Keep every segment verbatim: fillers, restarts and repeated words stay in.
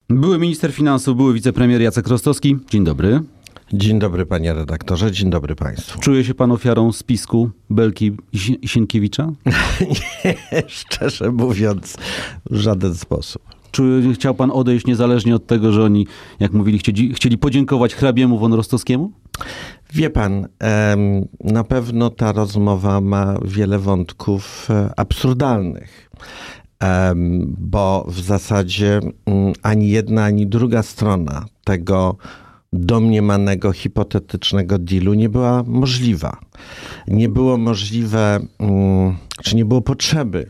Były minister finansów, były wicepremier Jacek Rostowski. Dzień dobry. Dzień dobry, panie redaktorze, dzień dobry państwu. Czuje się pan ofiarą spisku Belki i Sienkiewicza? Nie, szczerze mówiąc, w żaden sposób. Czy chciał pan odejść niezależnie od tego, że oni, jak mówili, chcieli, chcieli podziękować hrabiemu von Rostowskiemu? Wie pan, na pewno ta rozmowa ma wiele wątków absurdalnych, bo w zasadzie ani jedna, ani druga strona tego domniemanego, hipotetycznego dealu nie była możliwa. Nie było możliwe, czy nie było potrzeby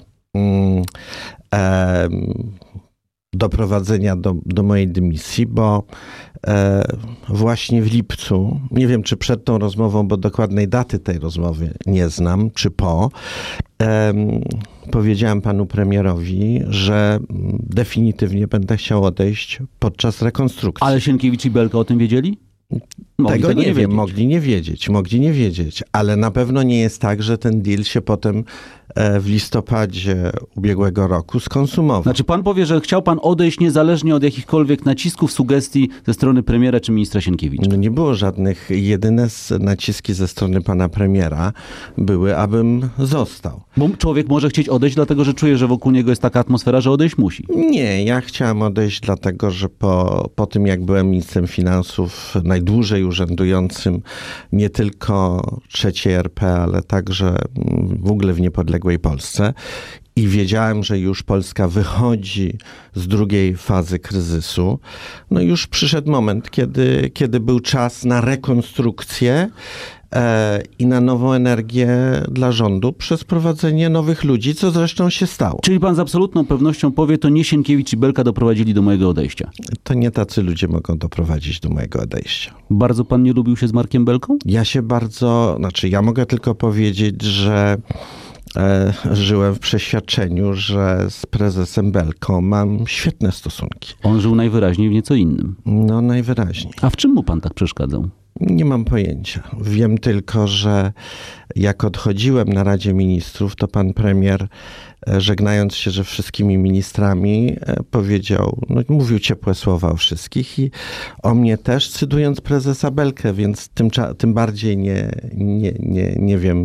doprowadzenia do, do mojej dymisji, bo e, właśnie w lipcu, nie wiem czy przed tą rozmową, bo dokładnej daty tej rozmowy nie znam, czy po, e, powiedziałem panu premierowi, że definitywnie będę chciał odejść podczas rekonstrukcji. Ale Sienkiewicz i Belka o tym wiedzieli? Mogli tego, tego nie, nie wiem, mogli nie wiedzieć, mogli nie wiedzieć, ale na pewno nie jest tak, że ten deal się potem w listopadzie ubiegłego roku skonsumował. Znaczy pan powie, że chciał pan odejść niezależnie od jakichkolwiek nacisków, sugestii ze strony premiera czy ministra Sienkiewicza? No nie było żadnych. Jedyne naciski ze strony pana premiera były, abym został. Bo człowiek może chcieć odejść, dlatego że czuje, że wokół niego jest taka atmosfera, że odejść musi. Nie, ja chciałem odejść dlatego, że po, po tym jak byłem ministrem finansów najdłużej urzędującym nie tylko trzeciej R P, ale także w ogóle w niepodległości Polsce i wiedziałem, że już Polska wychodzi z drugiej fazy kryzysu, no już przyszedł moment, kiedy, kiedy był czas na rekonstrukcję e, i na nową energię dla rządu przez prowadzenie nowych ludzi, co zresztą się stało. Czyli pan z absolutną pewnością powie, to nie Sienkiewicz i Belka doprowadzili do mojego odejścia. To nie tacy ludzie mogą doprowadzić do mojego odejścia. Bardzo pan nie lubił się z Markiem Belką? Ja się bardzo, znaczy ja mogę tylko powiedzieć, że E, żyłem w przeświadczeniu, że z prezesem Belką mam świetne stosunki. On żył najwyraźniej w nieco innym. No najwyraźniej. A w czym mu pan tak przeszkadzał? Nie mam pojęcia. Wiem tylko, że jak odchodziłem na Radzie Ministrów, to pan premier, żegnając się ze wszystkimi ministrami, powiedział, no mówił ciepłe słowa o wszystkich i o mnie też, cytując prezesa Belkę, więc tym, tym bardziej nie, nie, nie, nie wiem,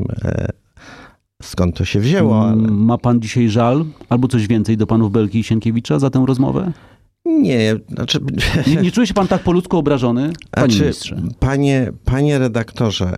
skąd to się wzięło. Ale... Ma pan dzisiaj żal albo coś więcej do panów Belki i Sienkiewicza za tę rozmowę? Nie, znaczy... Nie, nie czuje się pan tak po ludzku obrażony, panie znaczy, ministrze? Panie, panie redaktorze,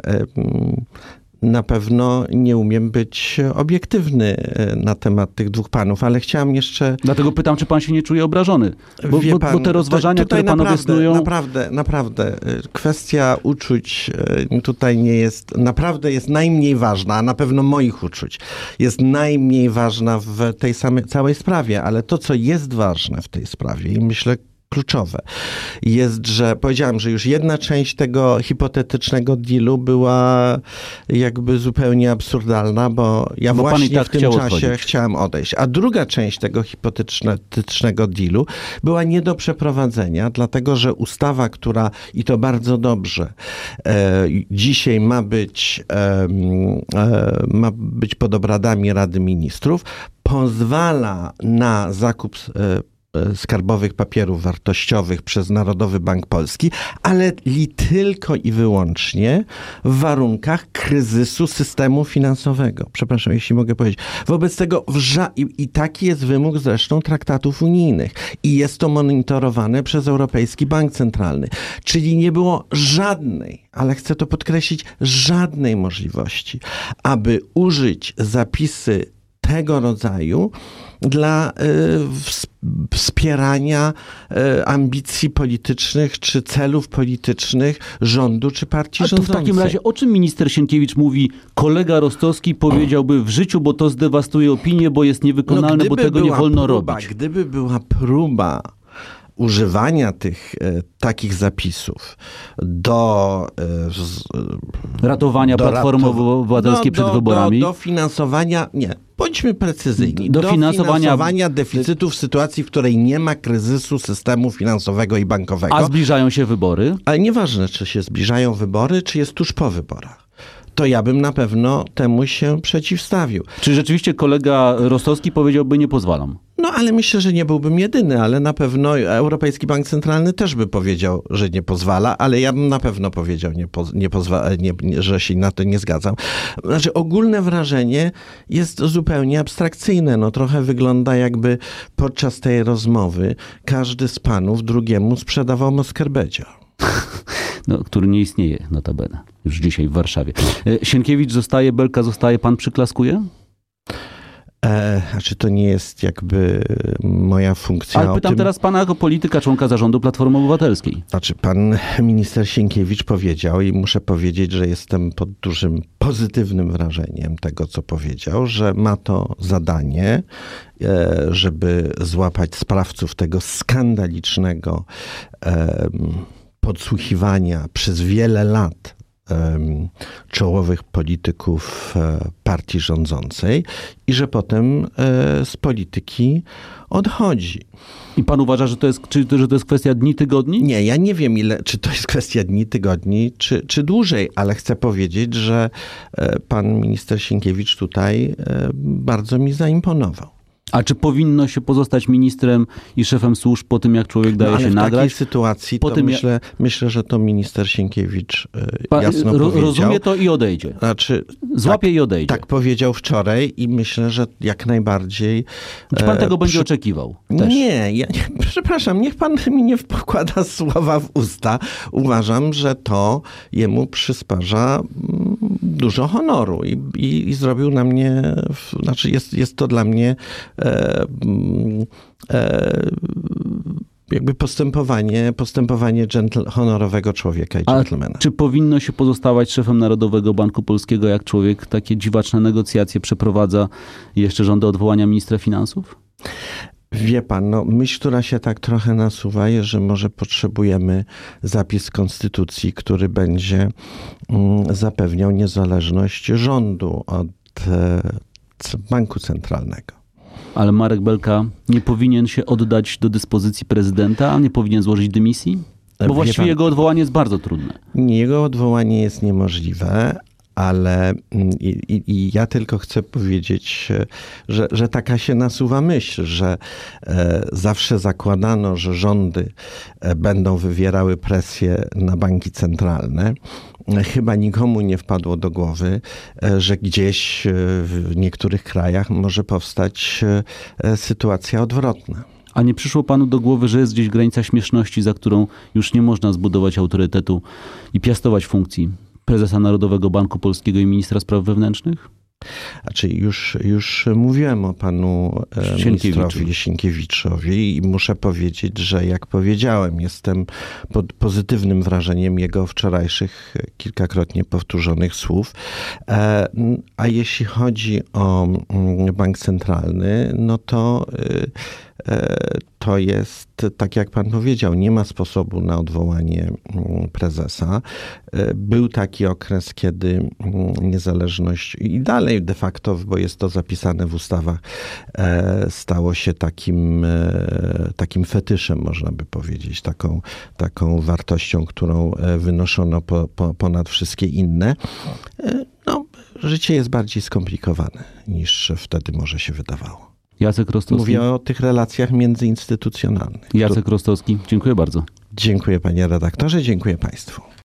na pewno nie umiem być obiektywny na temat tych dwóch panów, ale chciałem jeszcze... Dlatego pytam, czy pan się nie czuje obrażony? Bo, bo, pan, bo te rozważania, które panowie naprawdę, snują... Naprawdę, naprawdę. Kwestia uczuć tutaj nie jest... Naprawdę jest najmniej ważna, a na pewno moich uczuć jest najmniej ważna w tej samej całej sprawie, ale to, co jest ważne w tej sprawie i myślę, kluczowe jest, że powiedziałem, że już jedna część tego hipotetycznego dealu była jakby zupełnie absurdalna, bo ja bo właśnie tak w tym czasie odchodzić. chciałem odejść. A druga część tego hipotetycznego dealu była nie do przeprowadzenia, dlatego że ustawa, która, i to bardzo dobrze, e, dzisiaj ma być, e, e, ma być pod obradami Rady Ministrów, pozwala na zakup e, skarbowych papierów wartościowych przez Narodowy Bank Polski, ale li tylko i wyłącznie w warunkach kryzysu systemu finansowego. Przepraszam, jeśli mogę powiedzieć. Wobec tego wrza- i, i taki jest wymóg zresztą traktatów unijnych i jest to monitorowane przez Europejski Bank Centralny. Czyli nie było żadnej, ale chcę to podkreślić, żadnej możliwości, aby użyć zapisy tego rodzaju dla y, wspierania y, ambicji politycznych czy celów politycznych rządu czy partii A rządzącej. To w takim razie o czym minister Sienkiewicz mówi? Kolega Rostowski powiedziałby w życiu, bo to zdewastuje opinię, bo jest niewykonalne, no, bo tego nie wolno próba, robić. Gdyby była próba używania tych e, takich zapisów do e, z, ratowania do Platformy Obywatelskiej no, przed do, wyborami. Do, do finansowania, nie, bądźmy precyzyjni, do, do finansowania... finansowania deficytu w sytuacji, w której nie ma kryzysu systemu finansowego i bankowego. A zbliżają się wybory? Ale nieważne, czy się zbliżają wybory, czy jest tuż po wyborach. To ja bym na pewno temu się przeciwstawił. Czy rzeczywiście kolega Rostowski powiedziałby, nie pozwalam? No ale myślę, że nie byłbym jedyny, ale na pewno Europejski Bank Centralny też by powiedział, że nie pozwala, ale ja bym na pewno powiedział, nie poz, nie pozwa, nie, nie, że się na to nie zgadzam. Znaczy ogólne wrażenie jest zupełnie abstrakcyjne. No trochę wygląda, jakby podczas tej rozmowy każdy z panów drugiemu sprzedawał Moskerbedzia. No, który nie istnieje notabene już dzisiaj w Warszawie. Sienkiewicz zostaje, Belka zostaje, pan przyklaskuje? E, znaczy to nie jest jakby moja funkcja. Ale pytam tym, teraz pana jako polityka, członka zarządu Platformy Obywatelskiej. Znaczy pan minister Sienkiewicz powiedział i muszę powiedzieć, że jestem pod dużym pozytywnym wrażeniem tego, co powiedział, że ma to zadanie, e, żeby złapać sprawców tego skandalicznego e, podsłuchiwania przez wiele lat czołowych polityków partii rządzącej i że potem z polityki odchodzi. I pan uważa, że to jest, czy, że to jest kwestia dni, tygodni? Nie, ja nie wiem, ile, czy to jest kwestia dni, tygodni, czy, czy dłużej, ale chcę powiedzieć, że pan minister Sienkiewicz tutaj bardzo mi zaimponował. A czy powinno się pozostać ministrem i szefem służb po tym, jak człowiek daje no, ale się w nagrać? takiej sytuacji po to tym, myślę, jak... myślę, że to minister Sienkiewicz Pa, jasno ro, powiedział. Rozumie to i odejdzie. Znaczy, Złapie tak, i odejdzie. Tak powiedział wczoraj i myślę, że jak najbardziej... Czy pan tego e, będzie przy... oczekiwał? Też. Nie, ja nie, przepraszam, niech pan mi nie wkłada słowa w usta. Uważam, że to jemu przysparza dużo honoru i, i, i zrobił na mnie, znaczy jest, jest to dla mnie e, e, jakby postępowanie, postępowanie gentle, honorowego człowieka i dżentelmena. A czy powinno się pozostawać szefem Narodowego Banku Polskiego, jak człowiek takie dziwaczne negocjacje przeprowadza i jeszcze żąda odwołania ministra finansów? Wie pan, no myśl, która się tak trochę nasuwa, jest, że może potrzebujemy zapis konstytucji, który będzie mm, zapewniał niezależność rządu od e, banku centralnego. Ale Marek Belka nie powinien się oddać do dyspozycji prezydenta, a nie powinien złożyć dymisji? Bo Wie właściwie pan, jego odwołanie jest bardzo trudne. Jego odwołanie jest niemożliwe, ale i, i, i ja tylko chcę powiedzieć, że, że taka się nasuwa myśl, że e, zawsze zakładano, że rządy e, będą wywierały presję na banki centralne. E, chyba nikomu nie wpadło do głowy, e, że gdzieś e, w niektórych krajach może powstać e, sytuacja odwrotna. A nie przyszło panu do głowy, że jest gdzieś granica śmieszności, za którą już nie można zbudować autorytetu i piastować funkcji prezesa Narodowego Banku Polskiego i ministra spraw wewnętrznych? Znaczy już, już mówiłem o panu ministrowi Sienkiewiczowi i muszę powiedzieć, że jak powiedziałem, jestem pod pozytywnym wrażeniem jego wczorajszych, kilkakrotnie powtórzonych słów. A jeśli chodzi o bank centralny, no to to jest, tak jak pan powiedział, nie ma sposobu na odwołanie prezesa. Był taki okres, kiedy niezależność i dalej de facto, bo jest to zapisane w ustawach, stało się takim, takim fetyszem, można by powiedzieć, taką, taką wartością, którą wynoszono po, po, ponad wszystkie inne. No, życie jest bardziej skomplikowane niż wtedy może się wydawało. Jacek Rostowski. Mówię o tych relacjach międzyinstytucjonalnych. Jacek Rostowski, dziękuję bardzo. Dziękuję panie redaktorze, dziękuję państwu.